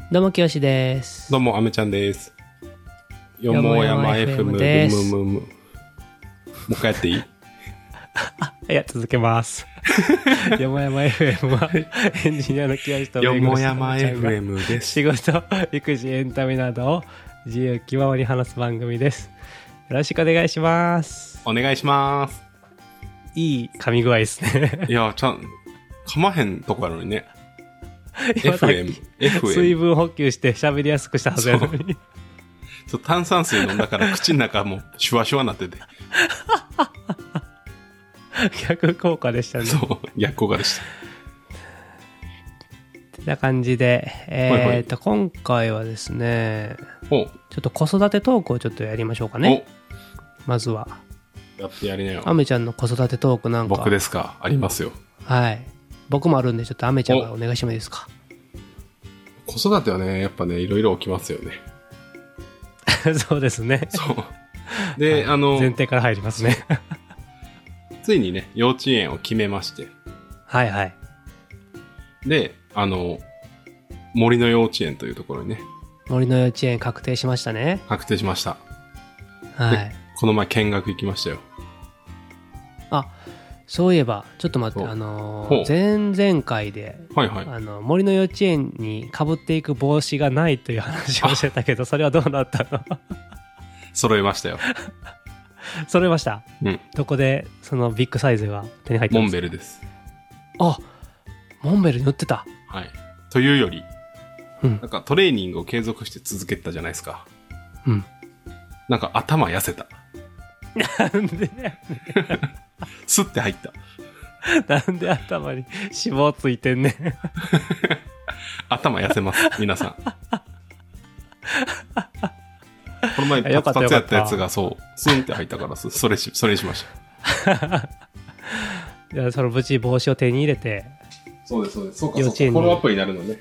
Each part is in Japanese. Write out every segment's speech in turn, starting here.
どうもきよしです。 どうもあめちゃんです。よもやま FM です。もう一回やっていい？ いや、続けます。よもやま FM はエンジニアのきよしとよもやま FM です。 仕事、育児、エンタメなどを自由気ままに話す番組です。よろしくお願いします。 お願いします。 いい噛み具合ですね。 いや、噛まへんとこやのにね。 FM 水分補給して喋りやすくしたはずやのに。 そう炭酸水飲んだから口の中もシュワシュワなってて。 逆効果でしたね。 そう、逆効果でした。 ってな感じで、今回はですね、ちょっと子育てトークをちょっとやりましょうかね。まずは。 やってやりなよ。 アメちゃんの子育てトークなんか。 僕ですか？ありますよ。 はい。僕もあるんで、ちょっとアメちゃんがお願いしてもいいですか？ 子育てはね、やっぱね、いろいろ起きますよね。 そうですね。 そう。で、 前提から入りますね。 ついにね、幼稚園を決めまして。 はいはい。 で、森の幼稚園というところにね。 森の幼稚園確定しましたね。 確定しました。 はい。 この前見学行きましたよ。 あ、そういえば、ちょっと待って、前々回で、 はいはい、 森の幼稚園に被っていく帽子がないという話をしてたけど、それはどうなったの？ 揃えましたよ。 揃えました。 うん。 どこでそのビッグサイズが手に入ったんですか？ モンベルです。 あ、モンベルに売ってた。 はい。というより、 うん、 なんかトレーニングを継続して続けたじゃないですか。 うん。 なんか頭痩せた。 なんでね。 スッて入った。 なんで頭に脂肪ついてんねん。 頭痩せます、皆さん。この前パツパツやったやつがそうスンって入ったからそれにしました。 じゃあその無事帽子を手に入れて。 そうですそうです。そうかそうか。フォローアップになるのね。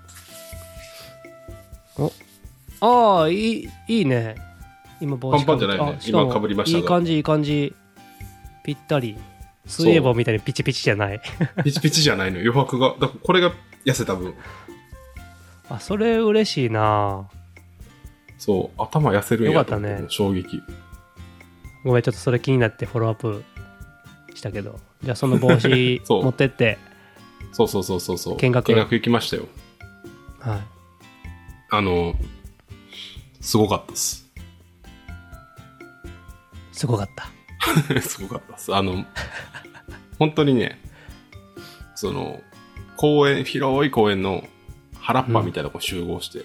ああ、いいね。今帽子パンパンじゃないね。今かぶりましたが。 いい感じいい感じ。ぴったり。水泳帽みたいにピチピチじゃない。 ピチピチじゃないの。余白が。だからこれが痩せた分。 あ、それ嬉しいな。 そう、頭痩せるんやと思って。 よかったね。 衝撃。 ごめん、ちょっとそれ気になってフォローアップしたけど。じゃあその帽子持ってって。 そう。 見学行きましたよ。 はい。 すごかったです。 すごかった。 すごかったです。本当にね、その、広い公園の原っぱみたいなとこ集合して、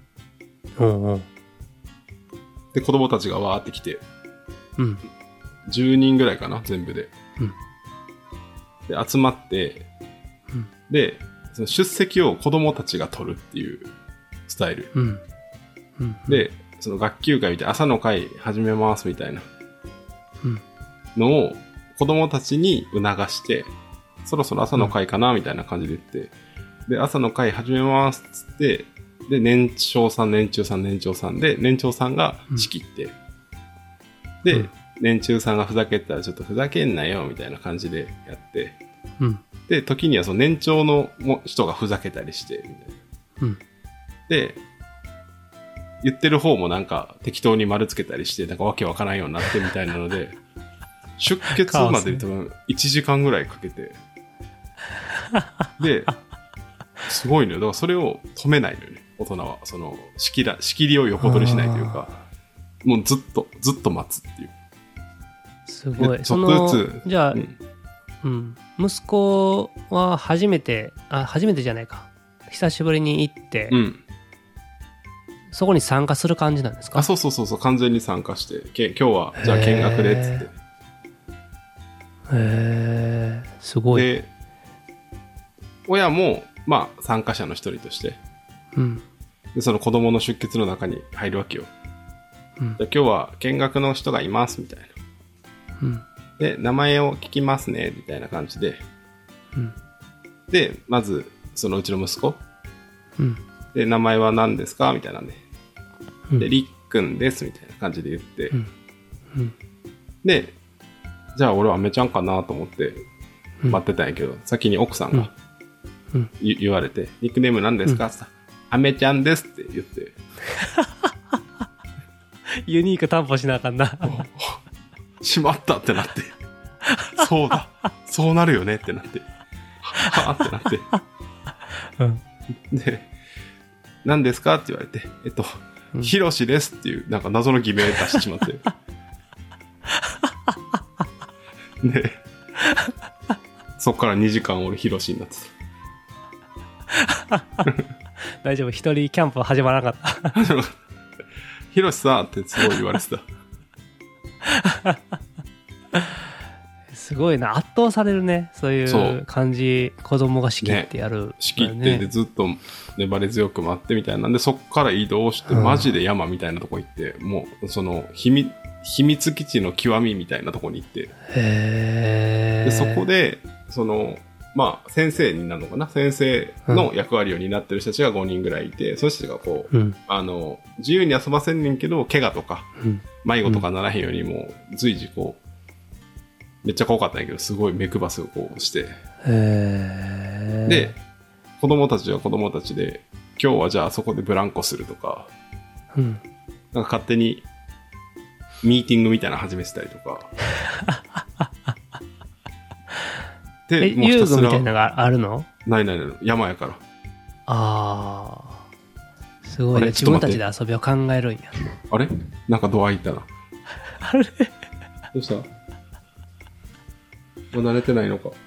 で、子供たちがわーって来て、10人ぐらいかな、全部で。で、集まって、で、その出席を子供たちが取るっていうスタイル。で、その学級会みたいな朝の会始めますみたいなのを子供たちに促して、そろそろ朝の会かなみたいな感じで言って、で、朝の会始めますっつって、で、年長さんで、年長さんが仕切って、で、年中さんがふざけたらちょっとふざけんなよみたいな感じでやって、で、時にはその年長の人がふざけたりして、みたいな。で、言ってる方もなんか適当に丸つけたりして、なんかわけわからんようになってみたいなので、出血まで多分1時間ぐらいかけて、で、すごいのよ。だからそれを止めないのよね、大人は。その、仕切りを横取りしないというか、もうずっと待つっていう。 すごい。 ちょっとずつ。 じゃあ、息子は初めてじゃないか。久しぶりに行って、そこに参加する感じなんですか？ そう、完全に参加して、今日はじゃあ見学でっつって。 すごい。 で、親もまあ参加者の一人として、でその子供の出欠の中に入るわけよ。じゃあ今日は見学の人がいますみたいな。で、名前を聞きますねみたいな感じで、でまずそのうちの息子、で名前は何ですかみたいなね。で、りっくんですみたいな感じで言って、で、じゃあ俺はアメちゃんかなと思って待ってたんやけど、先に奥さんが言われて、ニックネーム何ですかって言ったら、 アメちゃんですって言って。 ユニーク担保しなあかんな。 しまったってなって。そうだ。そうなるよねってなって。はぁってなって。うん、で、何ですかって言われて、ヒロシですっていう、なんか謎の偽名出してしまって。で、そっから2時間俺ヒロシになってた。大丈夫、一人キャンプ始まらなかった。 ヒロシさんってすごい言われてた。 すごいな、圧倒されるね。そういう感じ、子供が仕切ってやる、 ね。仕切ってでずっと粘り強く待ってみたいなんで、そっから移動して、マジで山みたいなとこ行って、もうその秘密基地の極みみたいなとこに行って。でそこで、まあ、先生になるのかな、先生の役割を担ってる人たちが5人ぐらいいて、その人たちがこう、自由に遊ばせんねんけど、怪我とか、迷子とかならへんようにも随時こう、めっちゃ怖かったんやけど、すごい目配せをこうして。で、子供たちは子供たちで、今日はじゃあそこでブランコするとか、なんか勝手にミーティングみたいなの始めてたりとか。 で、遊具みたいなのがあるの？ ない、山やから。 ああ。すごいね。自分たちで遊びを考えるんや。 あれ？なんかドア開いたな。 あれ？ どうした？もう慣れてないのか。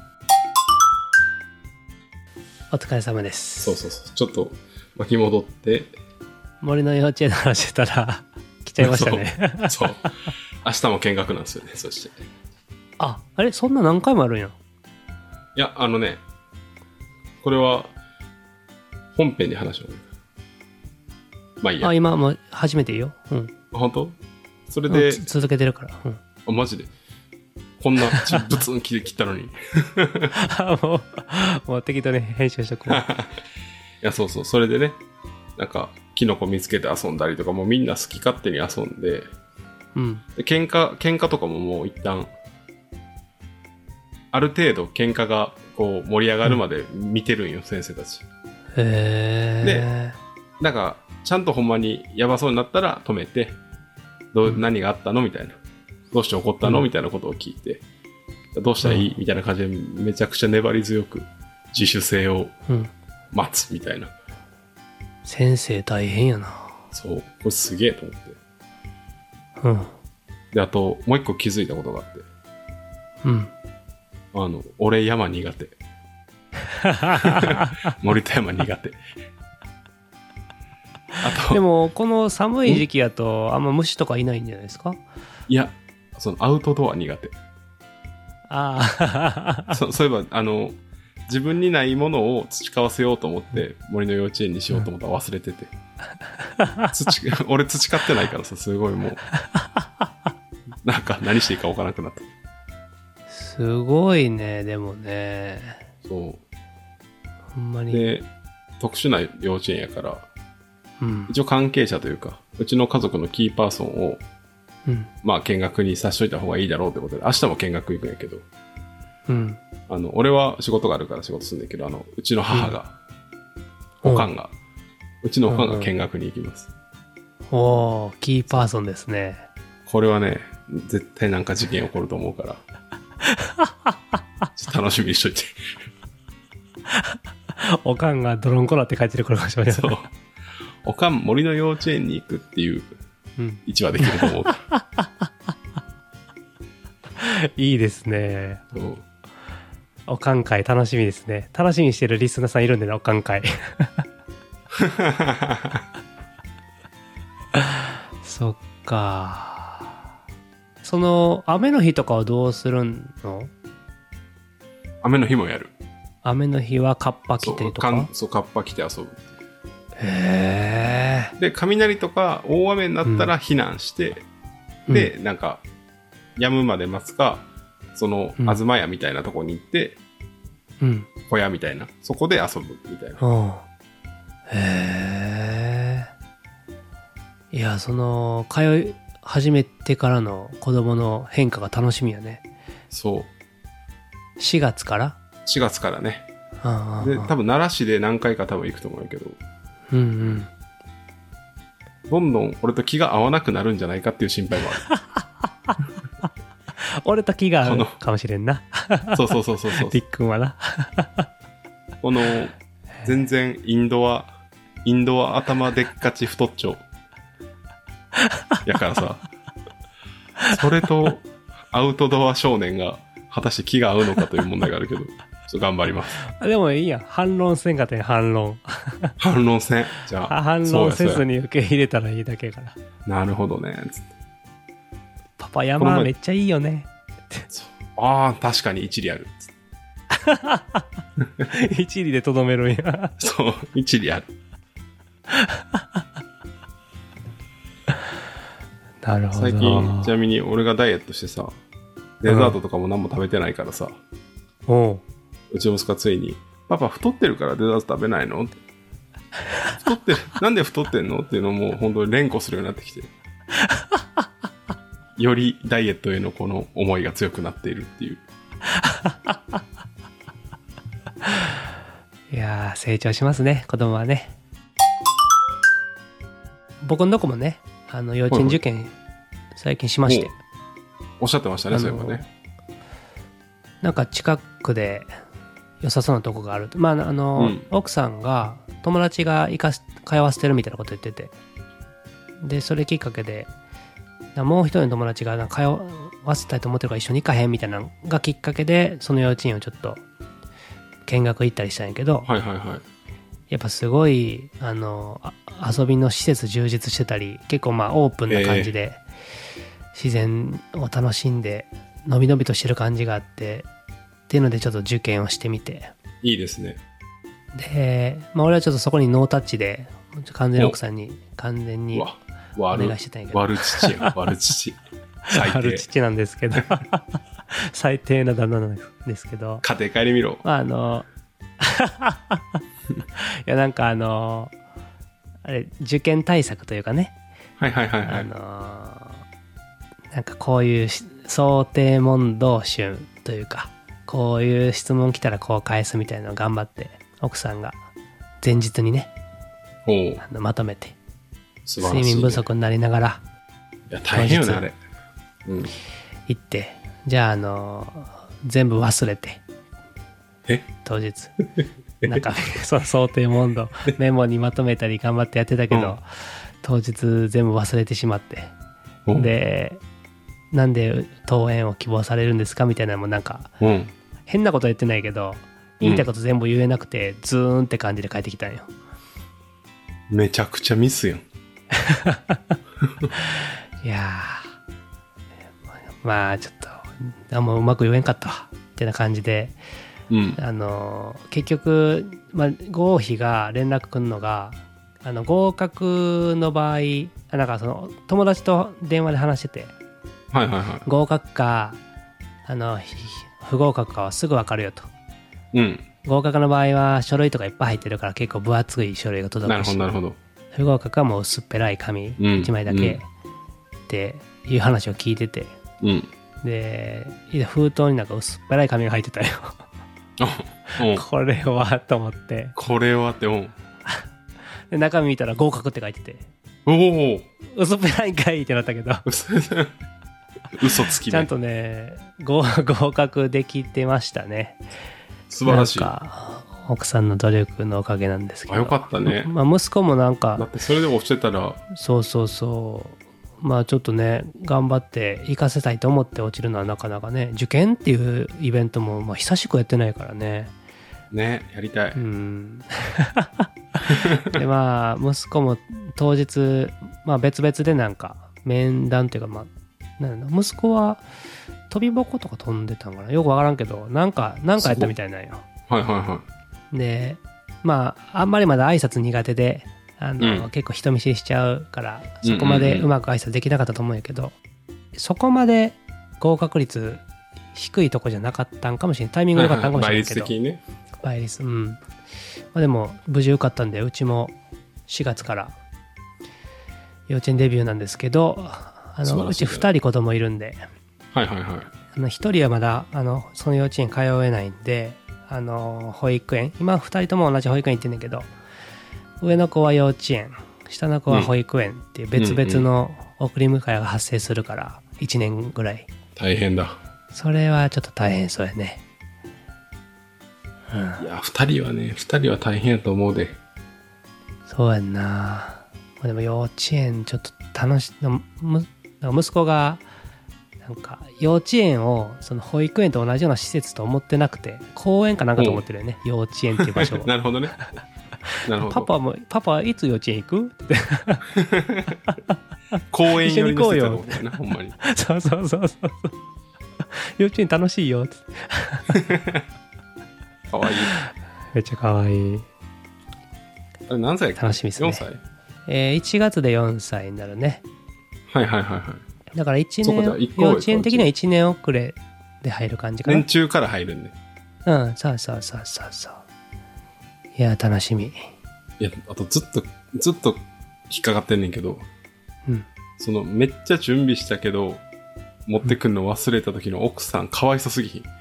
お疲れ様です。 そう。ちょっと巻き戻って。 森の幼稚園の話してたら来ちゃいましたね。 そう。明日も見学なんですよね、そして。 あれそんな何回もあるんや。 いや、これは、本編で話を。まあいいや。 今もう初めていいよ。うん。 本当？それで。 続けてるから。 うん。マジで。こんなブツン切ったのに。 もう適当に編集しとく。いや、そう。それでね、なんか、キノコ見つけて遊んだりとか、もうみんな好き勝手に遊んで、で喧嘩とかももう一旦、ある程度喧嘩がこう盛り上がるまで見てるんよ、先生たち。で、なんか、ちゃんとほんまにやばそうになったら止めて、何があったのみたいな。どうして怒ったのみたいなことを聞いて、どうしたらいいみたいな感じでめちゃくちゃ粘り強く自主性を待つみたいな。 先生大変やな。 そう。これすげえと思って。で、あと、もう一個気づいたことがあって。俺山苦手。森と山苦手。あと。 でも、この寒い時期やと、あんま虫とかいないんじゃないですか？ いや、アウトドア苦手。そういえば、自分にないものを培わせようと思って、森の幼稚園にしようと思ったら忘れてて。俺培ってないからさ、すごいもう、なんか何していいか分からなくなった。 すごいね、でもね。 そう。 ほんまに。 で、特殊な幼稚園やから、一応関係者というか、うちの家族のキーパーソンを、まあ見学にさしといた方がいいだろうってことで、明日も見学行くんやけど、俺は仕事があるから仕事するんだけど、うちの母が、うちのおかんが見学に行きます。 おー、キーパーソンですね。 これはね、絶対なんか事件起こると思うから、ちょっと楽しみにしといて。 おかんがドロンコラって書いてる頃かもしれない。 そう。おかん森の幼稚園に行くっていう一話できると思う。 いいですね。おかん会楽しみですね。楽しみにしてるリスナーさんいるんでね、おかん会。そっか。雨の日とかはどうするの？ 雨の日もやる。 雨の日はカッパ着てとか？ そう、カッパ着て遊ぶ。 へー。 で、雷とか大雨になったら避難して、で、なんか、止むまで待つか、東屋みたいなとこに行って、小屋みたいな、そこで遊ぶみたいな。 へー。いや、通い始めてからの子供の変化が楽しみやね。 そう。 4月から？ 4月からね。で、多分奈良市で何回か多分行くと思うけど、 うんうん。 どんどん俺と気が合わなくなるんじゃないかっていう心配もある。 俺と気が合うかもしれんな。 そうそうそうそうそう。 りっくんはな。 この、全然インドア頭でっかち太っちょ。やからさ、それとアウトドア少年が果たして気が合うのかという問題があるけど、ちょっと頑張ります。 でもいいやん。反論せんかったん反論。 反論せん。じゃあ。 反論せずに受け入れたらいいだけから。 なるほどね。つってパパ山めっちゃいいよね。 ああ、確かに一理ある。 一理でとどめるんや。 そう、一理ある。 なるほど。 最近、ちなみに俺がダイエットしてさ、デザートとかも何も食べてないからさ、うちの息子がついに、パパ太ってるからデザート食べないの？太ってる、なんで太ってんのっていうのも本当に連呼するようになってきて、よりダイエットへのこの思いが強くなっているっていう。 いやー、成長しますね、子供はね。僕のとこもね、幼稚園受験最近しまして、 おっしゃってましたね、そういえばね。 なんか近くで良さそうなとこがあると。まあ奥さんが友達が通わせてるみたいなこと言ってて、でそれきっかけでもう一人の友達が通わせたいと思ってるから一緒に行かへんみたいなのがきっかけで、その幼稚園をちょっと見学行ったりしたんやけど、 はいはいはい。 やっぱすごい遊びの施設充実してたり、結構まあオープンな感じで自然を楽しんでのびのびとしてる感じがあってっていうので、ちょっと受験をしてみて。 いいですね。 で、まあ、俺はちょっとそこにノータッチで完全に奥さんに完全にお願いしてたんやけど、 悪父や悪父最低悪父なんですけど最低な旦那なんですけど、 家庭帰り見ろ。 いやなんかあれ受験対策というかね、 はいはいはいはい、 なんかこういう想定問答集というか、こういう質問来たらこう返すみたいなのを頑張って奥さんが前日にねまとめて、 素晴らしいね、 睡眠不足になりながら、 いや大変よねあれ、 行って、じゃあ全部忘れて、当日なんかその想定問答メモにまとめたり頑張ってやってたけど、当日全部忘れてしまって、でなんで登園を希望されるんですかみたいなのもなんか、変なこと言ってないけど言いたいこと全部言えなくて、ズーンって感じで帰ってきたんよ。 めちゃくちゃミスやん。 いやまあちょっとあんまうまく言えんかったわってな感じで、結局、合否が連絡くんのが合格の場合、なんかその友達と電話で話してて、合格か不合格かはすぐ分かるよと、合格の場合は書類とかいっぱい入ってるから結構分厚い書類が届くし、 なるほど。 不合格はもう薄っぺらい紙1枚だけっていう話を聞いてて、で封筒になんか薄っぺらい紙が入ってたよ。これはと思って、で中身見たら合格って書いてて、薄っぺらいんかいってなったけど嘘つきね。 ちゃんとね合格できてましたね。 素晴らしい。 なんか奥さんの努力のおかげなんですけど。 よかったね。 息子もなんかだってそれでも落ちてたら、 やりたい。 で息子も当日別々でなんか面談というか、息子は飛び箱とか飛んでたんかな、よくわからんけどなんかやったみたいなんよ。であんまりまだ挨拶苦手で結構人見知りしちゃうからそこまでうまく挨拶できなかったと思うんやけど、そこまで合格率低いとこじゃなかったんかもしれない。タイミング良かったんかもしれないけど、 倍率的にね。 倍率でも無事受かったんで、うちも4月から幼稚園デビューなんですけど、うち2人子供いるんで、1人はまだその幼稚園通えないんで、保育園、今2人とも同じ保育園行ってんだけど、 上の子は幼稚園、下の子は保育園っていう別々の送り迎えが発生するから1年ぐらい。 大変だ。 それはちょっと大変そうやね。 いや、2人は大変やと思うで。 そうやんな。でも幼稚園ちょっと楽しい。息子がなんか幼稚園をその保育園と同じような施設と思ってなくて、公園かなんかと思ってるよね、幼稚園っていう場所を。 なるほどね。なるほど。 パパいつ幼稚園行くって公園寄りの施設だもんね、ほんまに。 そう幼稚園楽しいよってかわいい。 めっちゃかわいい。 あれ何歳？ 楽しみですね。 4歳 ？1月で4歳になるね。 はい。 だから1年、幼稚園的には1年遅れで入る感じかな。 年中から入るんで。 そう。いや、楽しみ。 いや、あとずっと引っかかってんねんけど、そのめっちゃ準備したけど、持ってくんの忘れた時の奥さん、かわいそすぎひん。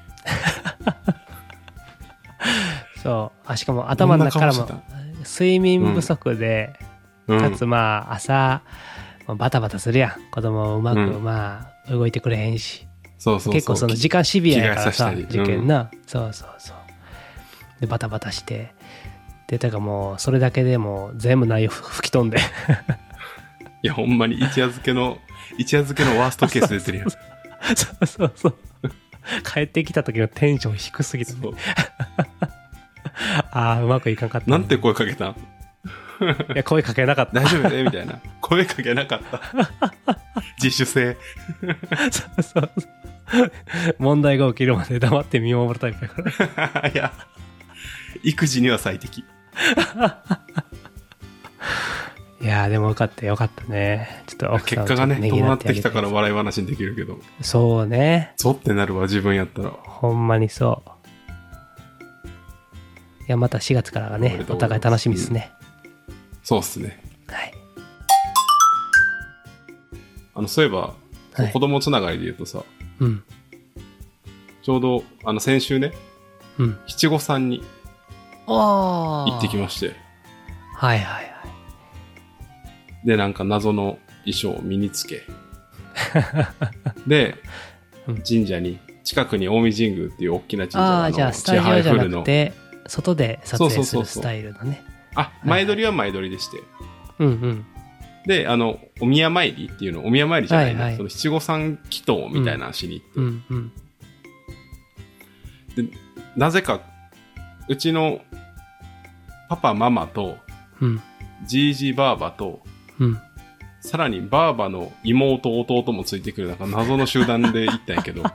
そう。しかも頭の中からも睡眠不足で、かつ朝、バタバタするやん。子供うまく動いてくれへんし。 そう結構その時間シビアやからさ、受験な。そう。で、バタバタして。で、だからもう、それだけでもう全部内容吹き飛んで。 いや、ほんまに一夜漬けのワーストケース出てるやん。 そう。帰ってきた時のテンション低すぎて、ね。うまくいかんかった、 なんて声かけたん？いや、声かけなかった。 大丈夫ねみたいな。声かけなかった。自主性。 そう。問題が起きるまで黙って見守るタイプやから。 いや、育児には最適。 いやでもよかったね。ちょっと奥さん結果がね、伴ってきたから笑い話にできるけど。 そうね。 ゾってなるわ、自分やったら。 ほんまにそう。いや、また4月からがね、お互い楽しみですね。 そうっすね。 はい。 そういえば、子供つながりで言うとさ、ちょうど、先週ね、七五三に行ってきまして。 はい。 で、なんか謎の衣装を身につけ。で、神社に、近くに近江神宮っていう大きな神社のじゃあスタジオじゃなくて、外で撮影するスタイルのね。 前撮りは前撮りでして。で、お宮参りっていうの、お宮参りじゃないね。その七五三祈祷みたいなのしに行って。で、なぜか、うちのパパ、ママと、じいじばあばと、さらにばあばの妹、弟もついてくる、なんか謎の集団で行ったんやけど。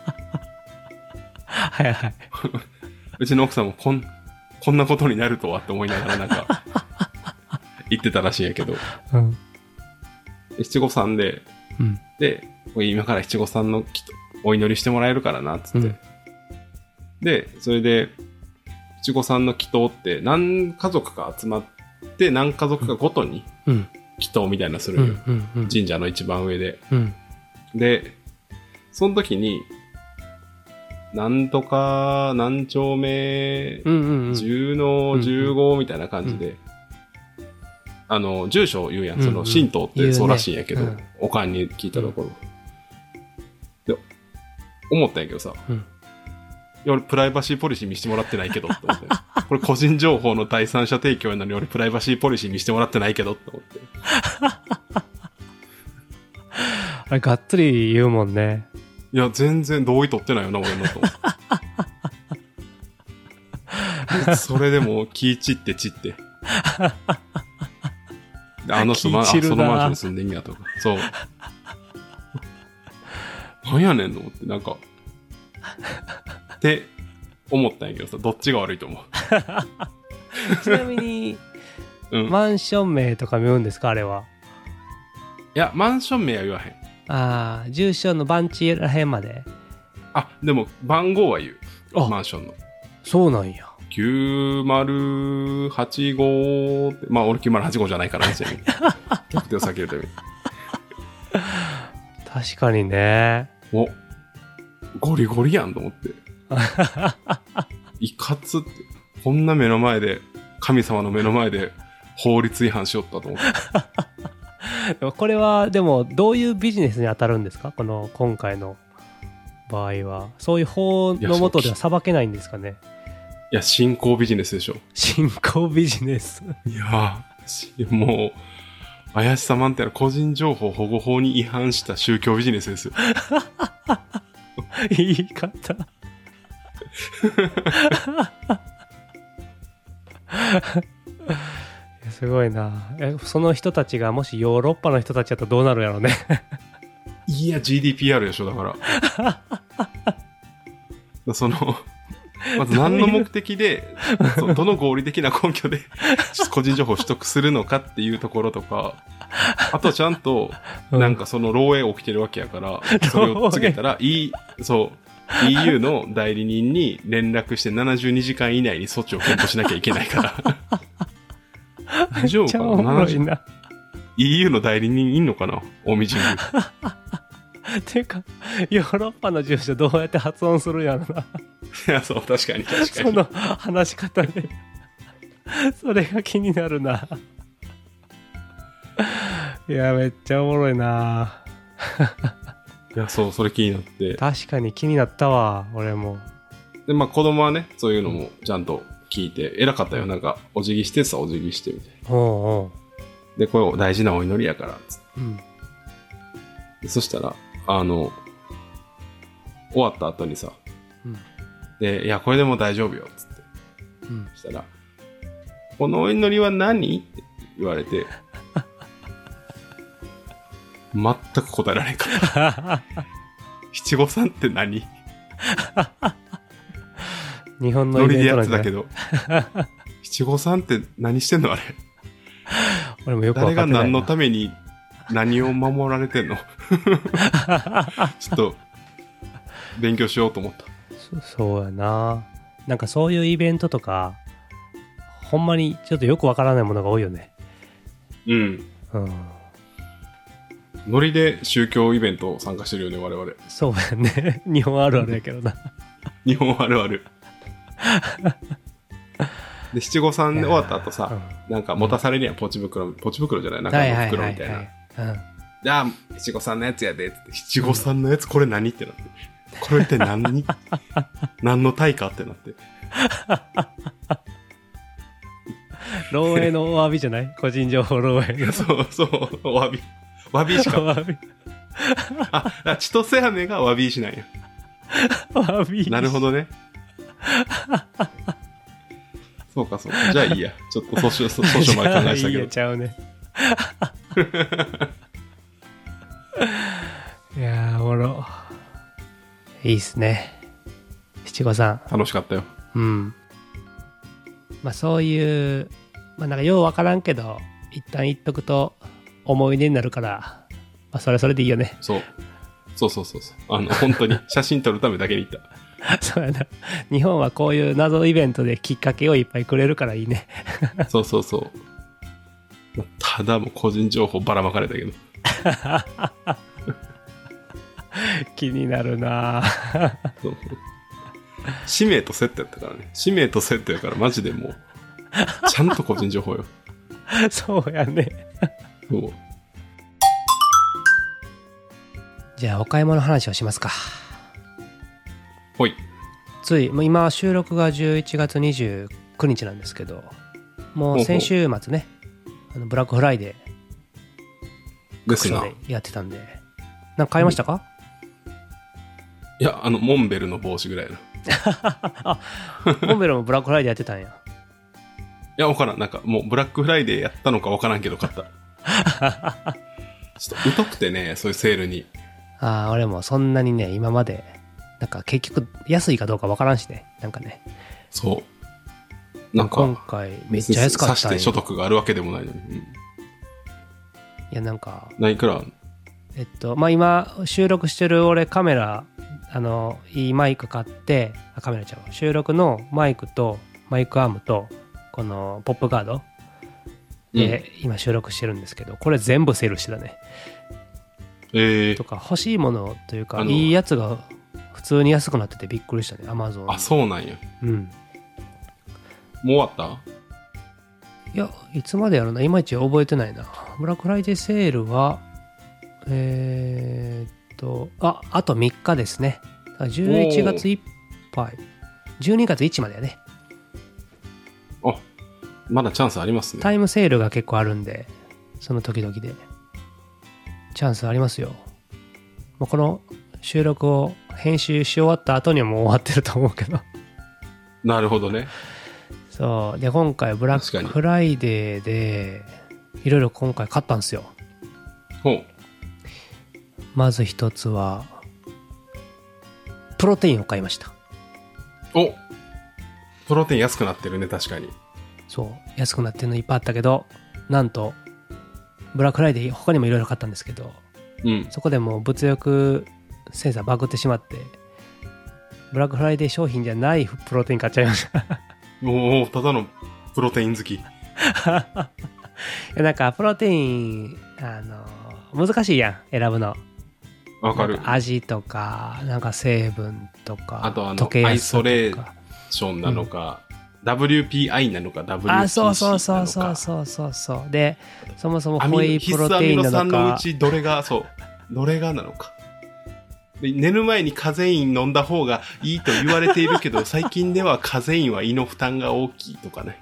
うちの奥さんもこんなことになるとはって思いながらなんか、言ってたらしいんやけど。七五三で、で、今から七五三のお祈りしてもらえるからな、つって。で、それで、七五三の祈祷って何家族か集まって何家族かごとに祈祷みたいなするよ。神社の一番上で。で、その時に、なんとか何丁目、10の15みたいな感じで、住所を言うやん。その神道ってそうらしいんやけど、おかんに聞いたところ。で、思ったんやけどさ、いや俺プライバシーポリシー見してもらってないけどって思って。これ個人情報の第三者提供なのに俺プライバシーポリシー見してもらってないけどって思って。 あれがっつり言うもんね。 いや全然同意取ってないよな俺のと思って。それでも気散って散って。であの人そのマンションに住んでんやとか。そう。なんやねんと思ってなんか。って思ったんやけどさ、どっちが悪いと思う？ ちなみに、マンション名とか見るんですかあれは？ いや、マンション名は言わへん。 住所の番地らへんまで。 でも番号は言う。マンションの。 そうなんや。 9085って、俺9085じゃないからね、ちなみに。特定を避けるために。 確かにね。 ゴリゴリやんと思って。いかつって、こんな目の前で、神様の目の前で、 法律違反しよったと思って。 でもこれはでもどういうビジネスに当たるんですか、この今回の場合は。そういう法の下では裁けないんですかね。 いや、新興ビジネスでしょ。 新興ビジネス。 いやもう怪しさ満点の個人情報保護法に違反した宗教ビジネスですよ。 言い方。すごいな。その人たちがもしヨーロッパの人たちだったらどうなるやろうね。 いや GDPR でしょ。だからそのまず何の目的でどの合理的な根拠で個人情報を取得するのかっていうところとか、あとちゃんとなんかその漏洩起きてるわけやから、それを告げたらそう EU の代理人に連絡して72時間以内に措置を検討しなきゃいけないから大丈夫かな。EU の代理人いんのかな、オミジング。 ていうかヨーロッパの住所どうやって発音するんやろな。 いや、そう、確かにその話し方でそれが気になるな。いや、めっちゃおもろいな。 いや、そう、それ気になって。 確かに気になったわ、俺も。 で、まあ子供はね、そういうのもちゃんと聞いて、偉かったよ。なんか、お辞儀してさ、お辞儀してみたいな。 おうで、これ大事なお祈りやから、つって。 うん、 でそしたら、終わった後にさ、 うん、 で、いや、これでも大丈夫よ、つって。 うん、 そしたら、このお祈りは何って言われて、全く答えられんかった。七五三って何？ 日本のノリでやってたけど。七五三って何してんのあれ。 俺もよく分かってないな。 誰が何のために何を守られてんのちょっと勉強しようと思った。 そうやな。なんかそういうイベントとかほんまにちょっとよくわからないものが多いよね。 うん。ノリで宗教イベント参加してるよね、我々。 そうやね。日本あるあるやけどな。 日本あるある。で、七五三で終わった後さ、なんか持たされるやん、ポチ袋じゃない、なんか袋みたいな。じゃあ、七五三のやつやで、つって、七五三のやつこれ何ってなって。これって何何の対価ってなって。 漏洩のお詫びじゃない？個人情報漏洩。 そう、お詫び。わびしか。あ、千歳飴がわびしなんや。 わび。 なるほどね。そうか。じゃあいいや。ちょっと訴訟まで考えしたけど。 いいやちゃうね。いやー、おもろ。いいっすね。七五三。 楽しかったよ。 うん。まあそういう、まあなんかようわからんけど、一旦言っとくと思い出になるから、まあそれはそれでいいよね。 そう。本当に写真撮るためだけに言った。 そうやな。日本はこういう謎イベントできっかけをいっぱいくれるからいいね。 そう。ただもう個人情報ばらまかれたけど。 気になるな。 氏名とセットやったからね。氏名とセットやからマジでもうちゃんと個人情報よ。 そうやね。 そう。 じゃあお買い物話をしますか。 ほい。 今収録が11月29日なんですけど、もう先週末ね、ブラックフライデーですな。 やってたんで、なんか買いましたか？ いや、モンベルの帽子ぐらいな。 あ、モンベルもブラックフライデーやってたんや。 いや、わからん。なんかもうブラックフライデーやったのかわからんけど買った。ちょっと疎くてね、そういうセールに。 ああ、俺もそんなにね、今までなんか結局安いかどうかわからんしね、なんかね。 そう。なんか今回めっちゃ安かったんよ。 さして所得があるわけでもないのに。うん、いやなんか。 何くらまあ今収録してる俺カメラいいマイク買って、カメラちゃう、収録のマイクとマイクアームとこのポップガードで今収録してるんですけど、これ全部セールしてたね。とか欲しいものというかいいやつが普通に安くなっててびっくりしたね、アマゾン。 あ、そうなんや。 うん。 もう終わった？ いや、いつまでやるのいまいち覚えてないな。ブラックフライデーセールは、あと3日ですね。11月いっぱい。12月1までやね。 あ、まだチャンスありますね。 タイムセールが結構あるんで、その時々で。チャンスありますよ。もうこの収録を編集し終わった後にはもう終わってると思うけど。 なるほどね。 そう。で、今回ブラックフライデーで、いろいろ今回買ったんですよ。 ほう。 まず一つは、プロテインを買いました。 お、プロテイン安くなってるね、確かに。 そう。安くなってるのいっぱいあったけど、なんと、ブラックフライデー他にもいろいろ買ったんですけど、 うん。 そこでもう物欲センサーバグってしまって、ブラックフライデー商品じゃないプロテイン買っちゃいました。 おお、ただのプロテイン好き。 なんかプロテイン難しいやん、選ぶの。 わかる。 味とかなんか成分とか、 あと溶けやすさとか、 アイソレーションなのか、WPI なのか WPC なのか。 あ、そうで、そもそもホエイプロテインなのか、 必須アミノ酸のうちどれがなのか。で、寝る前にカゼイン飲んだ方がいいと言われているけど、最近ではカゼインは胃の負担が大きいとかね。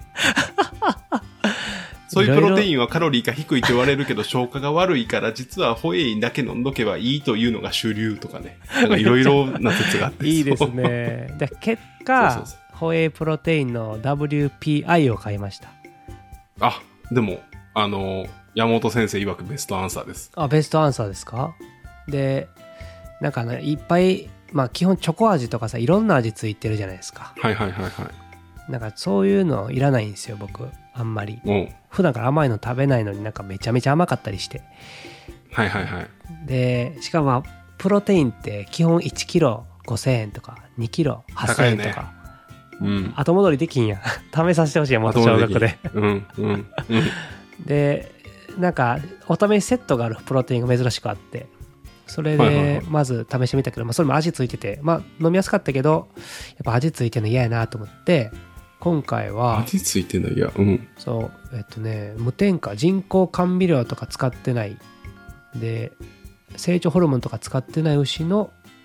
そういうプロテインはカロリーが低いと言われるけど消化が悪いから実はホエイだけ飲んどけばいいというのが主流とかね。なんかいろいろな説があって。 いいですね。で、結果、ホエイプロテインの WPI を買いました。 あ、でも、山本先生曰くベストアンサーです。 あ、ベストアンサーですか？で、なんかいっぱい、まあ基本チョコ味とかさ、いろんな味ついてるじゃないですか。 はい。 なんかそういうのいらないんですよ、僕。あんまり。普段から甘いの食べないのになんかめちゃめちゃ甘かったりして。 はい。 で、しかもプロテインって基本1キロ5000円とか2キロ8000円とか。 うん、 後戻りできんや。試させてほしいや、元小学で。で、なんかお試しセットがあるプロテインが珍しくあって、それでまず試してみたけど、まあ、それも味ついてて、まあ飲みやすかったけど、やっぱ味ついてるの嫌やなと思って、今回は味ついてんの嫌。 そう無添加、人工甘味料とか使ってないで、成長ホルモンとか使ってない牛の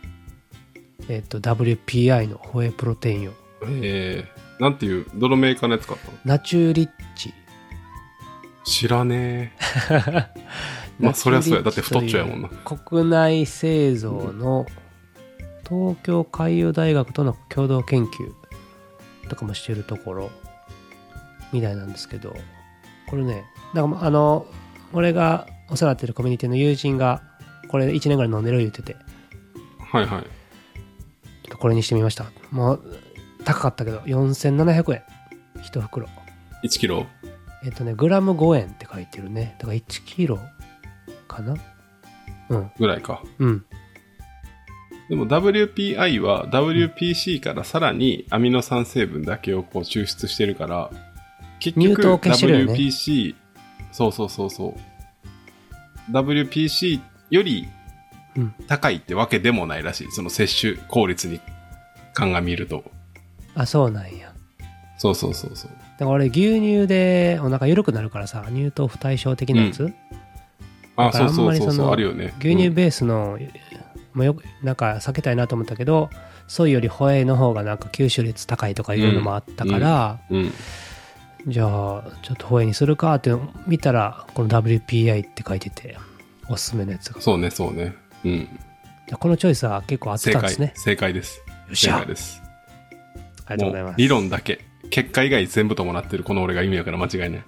WPI のホエイプロテインを、 なんていうどのメーカーのやつ買ったの？ ナチュリッチ。 知らねえ。まあそりゃそうや、だって太っちゃうやもんな。 国内製造の東京海洋大学との共同研究とかもしてるところみたいなんですけど、これね、なんか俺がお世話になってるコミュニティの友人がこれ1年ぐらい飲んでる言ってて、 はい。 ちょっとこれにしてみました。もう高かったけど4700円1袋。 1キログラム5円って書いてるね。だから1キロかな、 ぐらいか。でも WPI は WPC からさらにアミノ酸成分だけをこう抽出してるから、結局 WPC、そう。WPC より高いってわけでもないらしい。その摂取効率に鑑みると。 あ、そうなんや。 そう。 だから俺牛乳でお腹緩くなるからさ、乳糖不対症的なやつ、 あ、そう、あるよね。 牛乳ベースの、なんか避けたいなと思ったけど、ソイよりホエイの方がなんか吸収率高いとかいうのもあったから、じゃあちょっとホエイにするかって見たら、この WPI って書いてて、おすすめのやつが。 そうね。 このチョイスは結構合ってたんですね。 正解です。 よっしゃ。 正解です。 ありがとうございます。 理論だけ。結果以外全部伴ってるこの俺が意味やから間違いない。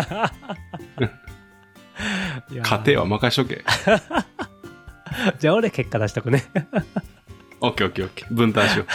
家庭は任しとけ。 じゃあ俺結果出しとくね。 オッケー。分担しよう。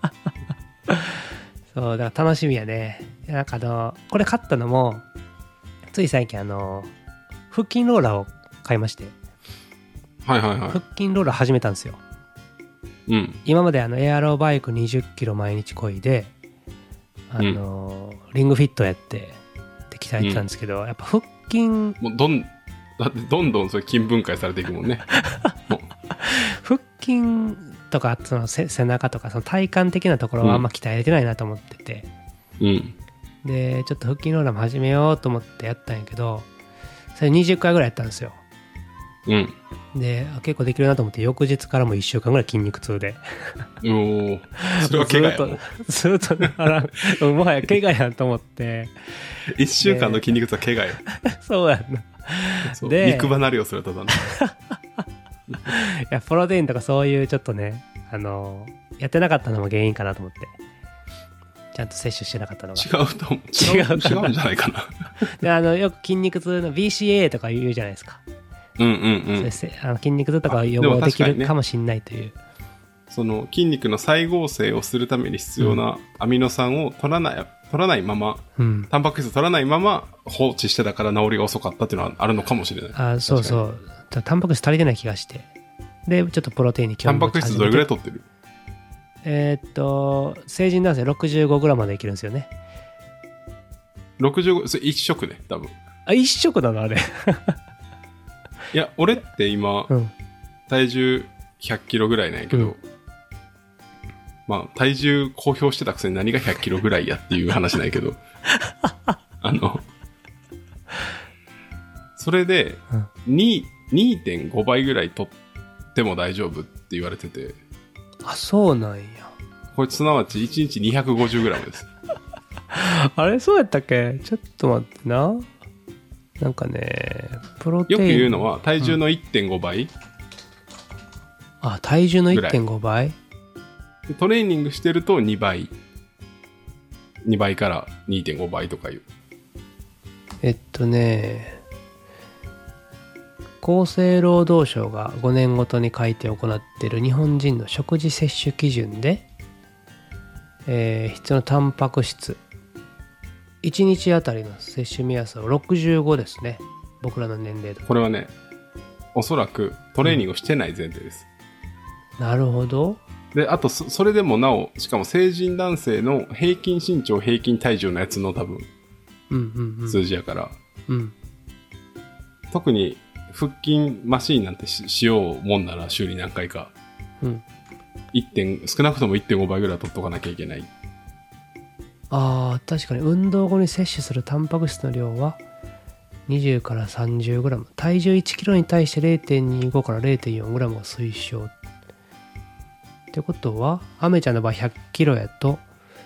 そう、だから楽しみやね。なんかこれ買ったのも、つい最近腹筋ローラーを買いまして。 はい。 腹筋ローラー始めたんですよ。今までエアロバイク20キロ毎日漕いで、リングフィットやって鍛えてたんですけど、やっぱ腹筋もうだってどんどんそれ筋分解されていくもんね。 腹筋とかその背中とかその体幹的なところはあんま鍛えれてないなと思ってて、 でちょっと腹筋ローラーも始めようと思ってやったんやけど、それ20回ぐらいやったんですよ。 うんで結構できるなと思って、翌日からも1週間ぐらい筋肉痛でおおそれは怪我やもん。 ずっともはや怪我やんと思って 1週間の筋肉痛は怪我よ。 そうやんな。 そうで肉離れをするただの。 いやプロテインとかそういうちょっとねやってなかったのも原因かなと思って、ちゃんと摂取してなかったのが違うと思う。違うんじゃないかな。 でよく筋肉痛の BCA とか言うじゃないですか。 うんうんうん。 筋肉痛とか予防できるかもしれないという、 その筋肉の再合成をするために必要なアミノ酸を取らないまま、タンパク質取らないまま放置してたから治りが遅かったっていうのはあるのかもしれない。 そうそう。タンパク質足りてない気がして、でちょっとプロテインに興味持ち始めて。 タンパク質どれぐらい取ってる？ 成人男性 65g までいけるんですよね。 65、それ1食ね、多分。 1食なのあれ。 いや、俺って今、体重100キロぐらいなんやけど、まあ、体重公表してたくせに何が100キロぐらいやっていう話なんやけど、それで、2.5 倍ぐらい取っても大丈夫って言われてて。 あ、そうなんや。 これすなわち1日 250g です。 あれそうやったっけ？ちょっと待ってな。なんかね、プロテイン。 よく言うのは体重の 1.5 倍、 あ、体重の 1.5 倍？ トレーニングしてると2倍。2倍から 2.5 倍とかいう。 厚生労働省が5年ごとに改定を行っている日本人の食事摂取基準で、必要なタンパク質1日あたりの摂取目安は65ですね。僕らの年齢で。 これはね、おそらくトレーニングをしてない前提です。 なるほど。 で、あとそれでもなお、しかも成人男性の平均身長平均体重のやつの多分、数字やから、特に腹筋マシーンなんて しようもんなら週に何回か、少なくとも 1.5 倍ぐらい取っとかなきゃいけない。 あー、確かに運動後に摂取するタンパク質の量は20から 30g、 体重 1kg に対して 0.25 から 0.4g を推奨ってことは、アメちゃんの場合 100kg やと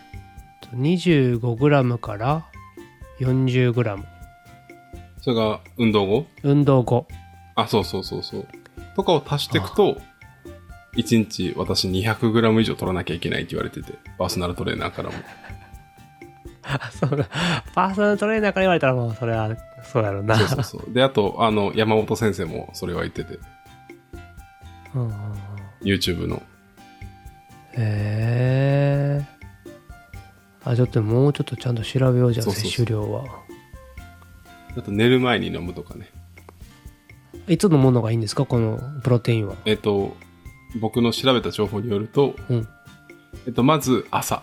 25g から 40g。 それが運動後。あ、そうとかを足していくと、1日私 200g 以上取らなきゃいけないって言われてて、パーソナルトレーナーからも。 そうだ、パーソナルトレーナーから言われたらもうそれはそうやろうな。 そう。で、あと山本先生もそれは言ってて、YouTube の。 ちょっともうちょっとちゃんと調べようじゃん。摂取量は。 あと寝る前に飲むとかね。 いつ飲むのがいいんですか、このプロテインは？ 僕の調べた情報によると、まず朝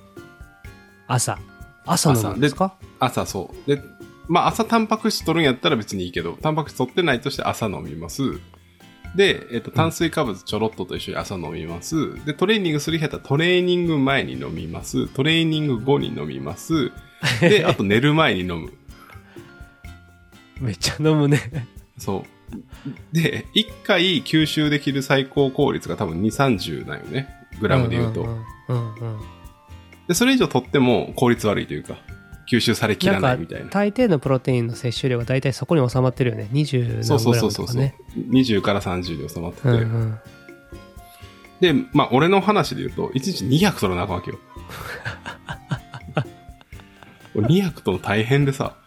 飲むんですか？ 朝、そうで、まあ朝タンパク質取るんやったら別にいいけど、タンパク質取ってないとして朝飲みます。で、炭水化物ちょろっとと一緒に朝飲みます。で、トレーニングする日やったらトレーニング前に飲みます。トレーニング後に飲みます。で、あと寝る前に飲む。 めっちゃ飲むね。 そう。で、1回吸収できる最高効率が多分2、30なんよね。グラムで言うと。で、それ以上取っても効率悪いというか、吸収されきらないみたいな。 大抵のプロテインの摂取量が大体そこに収まってるよね。20何グラムとかね。 そう。20から30で収まってて。で、まあ、俺の話で言うと、1日200取らなあかんわけよ。200取るの大変でさ。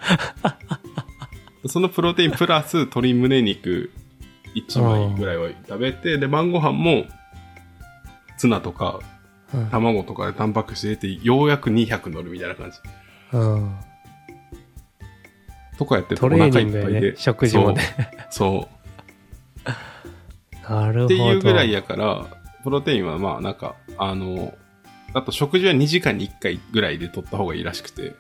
そのプロテインプラス鶏胸肉1枚ぐらいは食べて、で、晩ご飯もツナとか卵とかでタンパク質入れて、ようやく200乗るみたいな感じ。とかやってトレーニングで、ね、食事もね。 そう。 なるほど。 っていうぐらいやから、プロテインはまあなんか、あと食事は2時間に1回ぐらいで取った方がいいらしくて。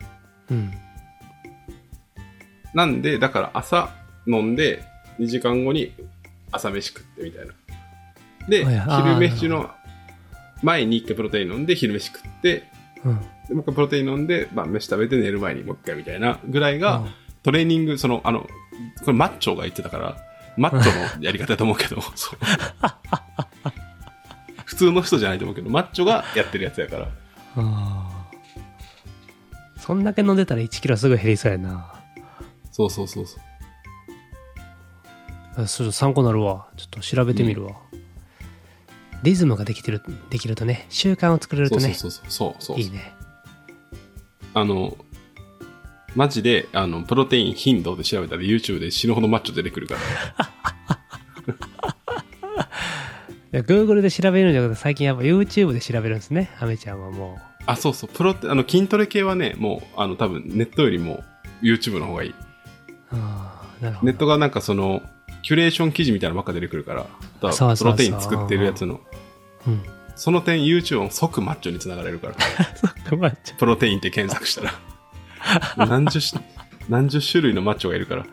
なんで、だから朝飲んで、2時間後に朝飯食ってみたいな。で、昼飯の前に1回プロテイン飲んで、昼飯食って、 でもう一回プロテイン飲んで、まあ、飯食べて寝る前にもう一回みたいなぐらいが、トレーニング、これマッチョが言ってたから、マッチョのやり方だと思うけど、そう。普通の人じゃないと思うけど、マッチョがやってるやつやから。 そんだけ飲んでたら1キロすぐ減りそうやな。 そう。 ちょっと参考になるわ。ちょっと調べてみるわ。リズムができるとね、習慣を作れるとね。 そう。 いいね。 マジで、プロテイン頻度で調べたら YouTube で死ぬほどマッチョ出てくるから。 Google で調べるんじゃなくて、最近やっぱ YouTube で調べるんですね、アメちゃんはもう。 そう。筋トレ系はね、もう、多分ネットよりも YouTube の方がいい。 なるほど。 ネットがなんかキュレーション記事みたいなのばっか出てくるから、プロテイン作ってるやつの、その点 YouTube を即マッチョにつながれるから。 即マッチョ。 プロテインって検索したら。何十種類のマッチョがいるから。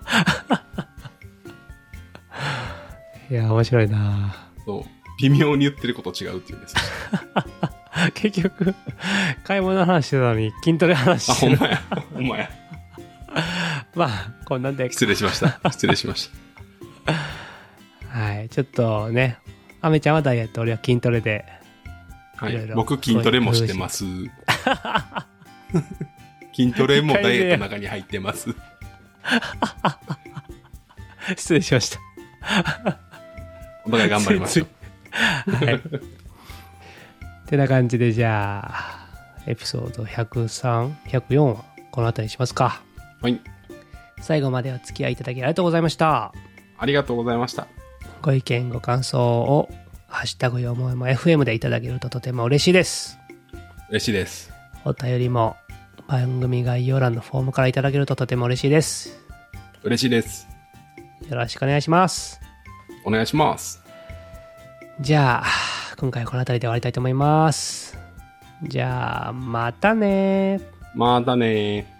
いや、面白いな。 そう。微妙に言ってること違うっていうんです。 結局、買い物の話してたのに筋トレ話してる。 ほんまや。 まあ、こんなんで。 失礼しました。 はい。ちょっとね、アメちゃんはダイエット、俺は筋トレで。 はい。僕筋トレもしてます。筋トレもダイエットの中に入ってます。 失礼しました。 お互い頑張りましょう。 はい。てな感じで、じゃあ、エピソード103、104はこの辺りにしますか。 はい。 最後までお付き合いいただきありがとうございました。 ありがとうございました。 ご意見、ご感想を、ハッシュタグよもやま FM でいただけるととても嬉しいです。 嬉しいです。 お便りも番組概要欄のフォームからいただけるととても嬉しいです。 嬉しいです。 よろしくお願いします。 お願いします。 じゃあ、今回はこの辺りで終わりたいと思います。じゃあ、またね。 またね。